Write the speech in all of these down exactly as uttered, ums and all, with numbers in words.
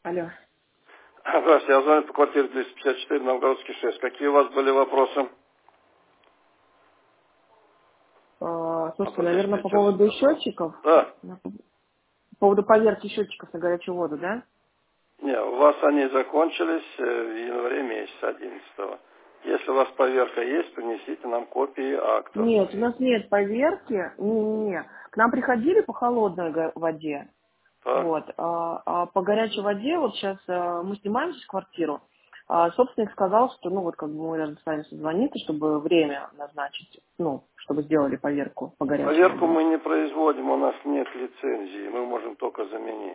Алло. Здравствуйте, я звоню по квартире триста пятьдесят четыре, Новгородский шесть. Какие у вас были вопросы? А, А, слушайте, наверное, подождите, по что поводу сказал? счетчиков, Да. на- по поводу поверки счетчиков на горячую воду, да? Не, у вас они закончились э, в январе месяце одиннадцатого. Если у вас поверка есть, принесите нам копии актов. Нет, у нас нет поверки. Не-не-не. К нам приходили по холодной го- воде. Так. Вот. А, а по горячей воде, вот сейчас а, мы снимаем здесь квартиру. А собственник сказал, что, ну, вот как бы мы должны с вами созвониться, чтобы время назначить, ну, чтобы сделали поверку по горячей Поверку воде. мы не производим, у нас нет лицензии, мы можем только заменить.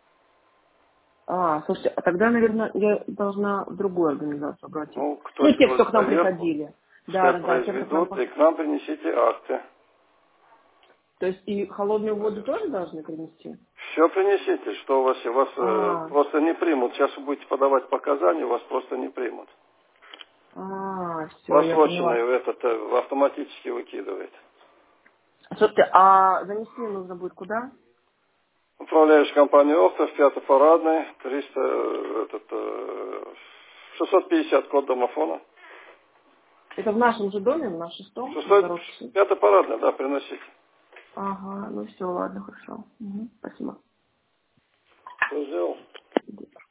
А, слушайте, а тогда, наверное, я должна в другую организацию обратиться. Ну, кто Ну, те, кто сделает к нам поверку, приходили. Да, пускай да, да, те, кто к нам... произведут, по- и к нам принесите акты. То есть и холодную воду тоже должны принести? Все принесите, что у вас, и вас э, А, просто не примут. Сейчас вы будете подавать показания, вас просто не примут. а, все, я поняла. Просроченный этот э, автоматически выкидывает. Слушайте, а занести нужно будет куда? Управляющая компания «Оптов», пятый парадный, триста, э, этот, э, шестьсот пятьдесят код домофона. Это в нашем же доме, в нашем шестом, шестьсот, Новгородский. пятый парадный, да, приносите. Ага, ну все, ладно, хорошо. Угу, спасибо. Что сделал?